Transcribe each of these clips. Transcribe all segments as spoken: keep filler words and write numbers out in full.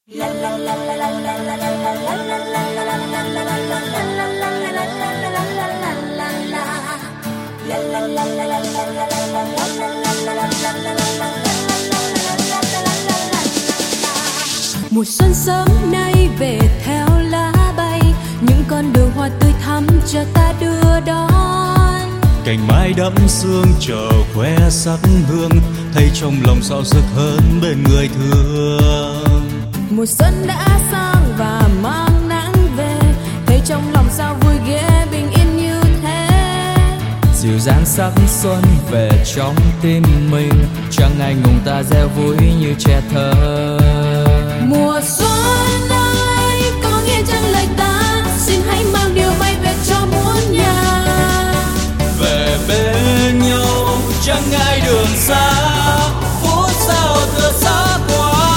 Mùa xuân sớm nay về theo lá bay, những con đường hoa tươi thắm chờ ta đưa đón. Cành mai đẫm sương chờ khoe sắc hương, thấy trong lòng sao sức hơn bên người thương. Mùa xuân đã sang và mang nắng về, thấy trong lòng sao vui ghê bình yên như thế. Dịu dàng sắc xuân về trong tim mình, chẳng ai ngùng ta reo vui như trẻ thơ. Mùa xuân ơi, có nghe chăng lời ta, xin hãy mang điều may về cho muôn nhà. Về bên nhau chẳng ngại đường xa, phút sao tựa xa qua.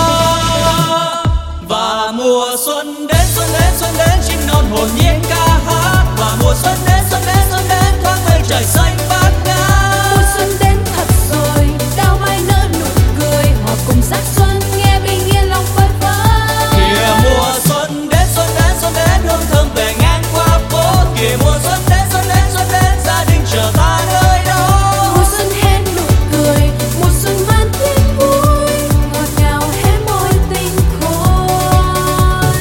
Và mùa xuân đến, xuân đến, xuân đến, chim non hồn nhiên ca hát. Và mùa xuân đến, xuân đến, xuân đến, thoáng mây trời xanh bát ngát. Mùa xuân đến thật rồi, đào mai nở nụ cười, hòa cùng sắc xuân nghe bình yên lòng phơi phới. Kìa mùa xuân đến, xuân đến, xuân đến, hương thơm về ngang qua phố. Kìa mùa xuân đến, xuân đến, xuân đến, gia đình chờ ta nơi đó. Mùa xuân hé nụ cười, mùa xuân mang tiếng vui, ngọt ngào hé môi tình khôi.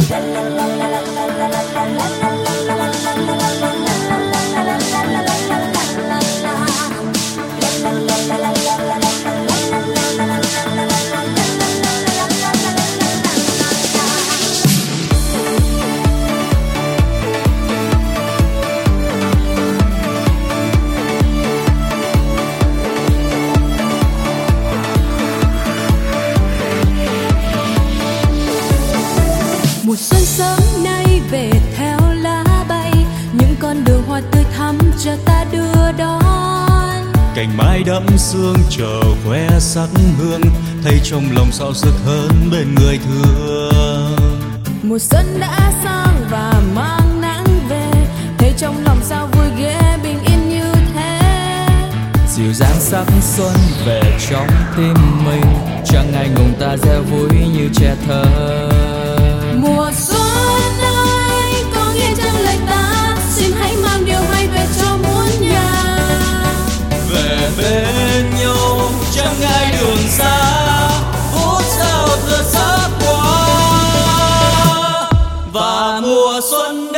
Mùa xuân sớm nay về theo lá bay, những con đường hoa tươi thắm chờ ta đưa đón. Cành mai đẫm sương chờ khoe sắc hương, thấy trong lòng sao sức hơn bên người thương. Mùa xuân đã sang và mang nắng về, thấy trong lòng sao vui ghê bình yên như thế. Dịu dàng sắc xuân về trong tim mình, chẳng ai ngùng ta reo vui như trẻ thơ. Mùa xuân ơi, có nghe chăng lời ta, xin hãy mang điều hay về cho muôn nhà. Về bên nhau chẳng ngại đường xa, phút sao tựa xa qua. Và mùa xuân